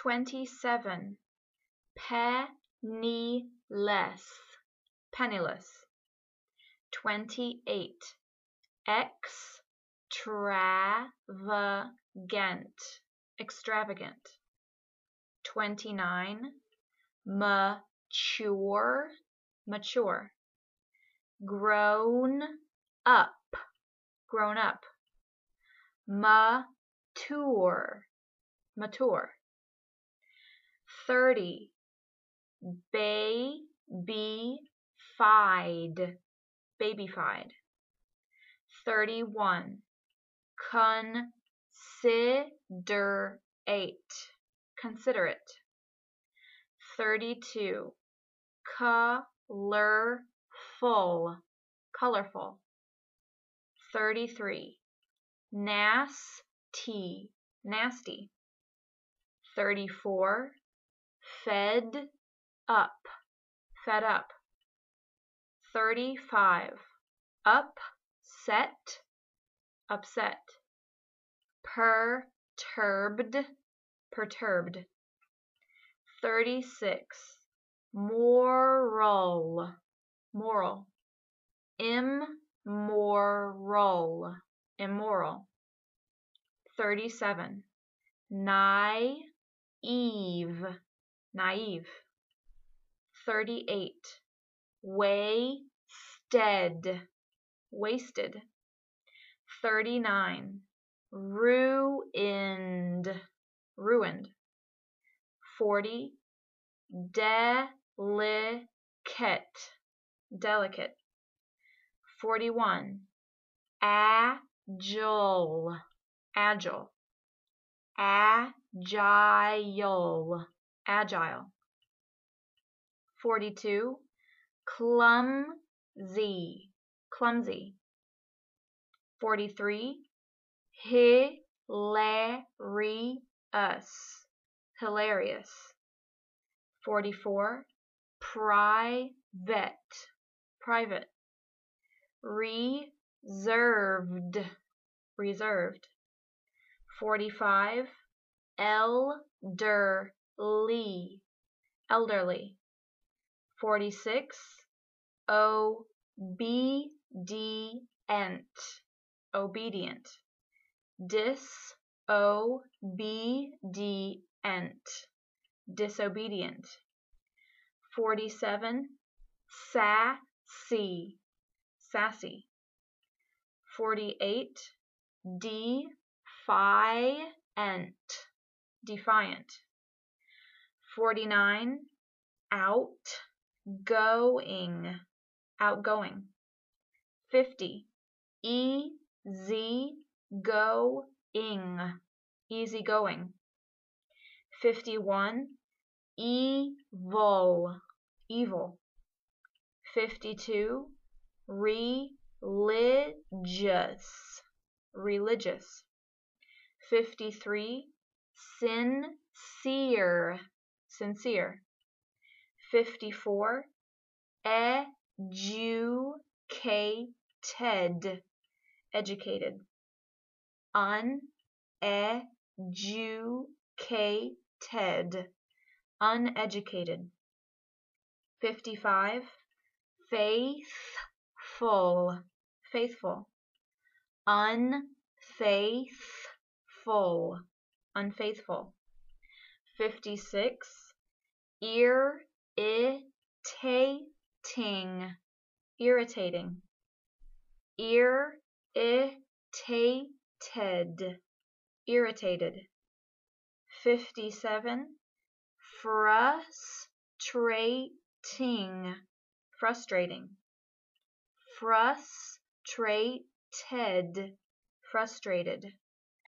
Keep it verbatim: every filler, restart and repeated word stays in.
twenty-seven. Penniless, penniless. twenty-eight. Extravagant, extravagant. twenty-nine. Mature, mature. Grown up, grown up. Mature, mature. thirty. Babyfied, babyfied. thirty-one. Considerate, considerate. thirty-two. Colorful, colorful. thirty-three. Nasty, nasty. thirty-four. Fed up, fed up. thirty-five. Upset, upset. Perturbed, perturbed. thirty-six. Moral, moral. Immoral, immoral. thirty-seven. Naive, naive. thirty-eight. Wasted, wasted. thirty-nine. Ruined, ruined. forty. Delicate, delicate. forty-one. Agile, agile. Agile, agile. forty-two. Clumsy, clumsy. forty-three. Hilarious, hilarious. forty-four. Private, private. Reserved, reserved. forty-five. Elderly, elderly. forty-six. Obedient, obedient. Disobedient, disobedient. forty-seven. Sassy, sassy. forty-eight. Defiant, defiant. forty-nine. Outgoing, outgoing. fifty. Easy going, easy going. fifty-one. Evil, evil. fifty-two. Religious, religious. fifty-three. Sincere, sincere. fifty-four. Educated, educated. Uneducated, uneducated. fifty-five. Faithful, faithful. Unfaithful, unfaithful. fifty-six. Irritating, irritating. Irritated, irritated. fifty-seven. Frustrating, frustrating. Frustrated, frustrated.